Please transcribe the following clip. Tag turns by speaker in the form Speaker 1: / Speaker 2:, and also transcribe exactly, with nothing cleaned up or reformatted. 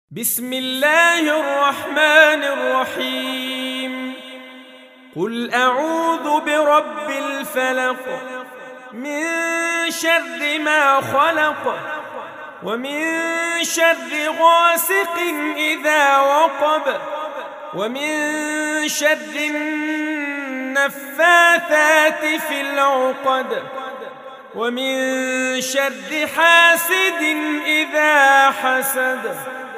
Speaker 1: بسم الله الرحمن الرحيم. قل أعوذ برب الفلق، من شر ما خلق، ومن شر غاسق إذا وقب، ومن شر النفاثات في العقد، ومن شر حاسد إذا حسد.